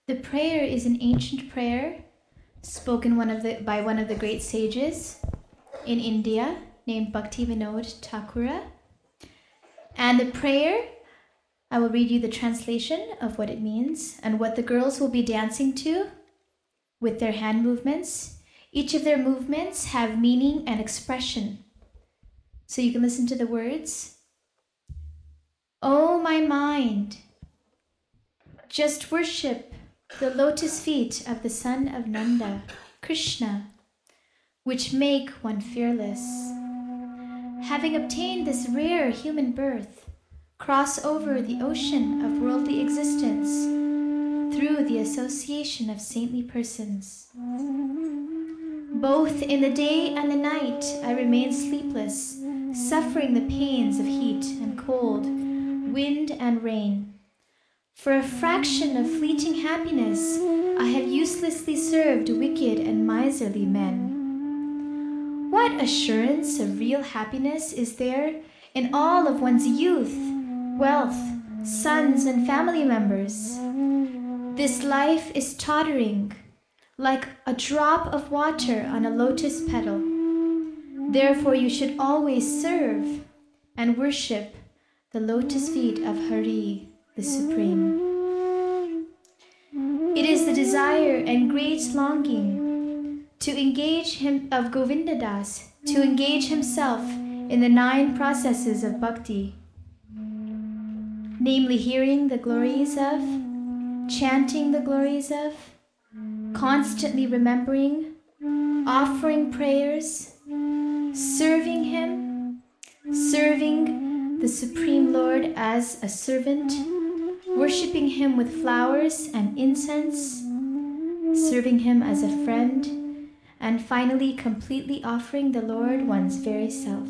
The prayer is an ancient prayer spoken by one of the great sages in India named Bhaktivinoda Thakura. And the prayer, I will read you the translation of what it means and what the girls will be dancing to with their hand movements. Each of their movements have meaning and expression. So you can listen to the words. Oh, my mind, just worship the lotus feet of the son of Nanda, Krishna, which make one fearless. Having obtained this rare human birth, cross over the ocean of worldly existence through the association of saintly persons. Both in the day and the night I remain sleepless, suffering the pains of heat and cold, wind and rain. For a fraction of fleeting happiness, I have uselessly served wicked and miserly men. What assurance of real happiness is there in all of one's youth, wealth, sons, and family members? This life is tottering, like a drop of water on a lotus petal. Therefore, you should always serve and worship the lotus feet of Hari, the Supreme. It is the desire and great longing to engage him of Govindadas, to engage himself in the 9 processes of bhakti, namely hearing the glories of, chanting the glories of, constantly remembering, offering prayers, serving him, serving the Supreme Lord as a servant, worshipping him with flowers and incense, serving him as a friend, and finally completely offering the Lord one's very self.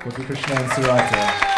Gopi Krishna and Surata.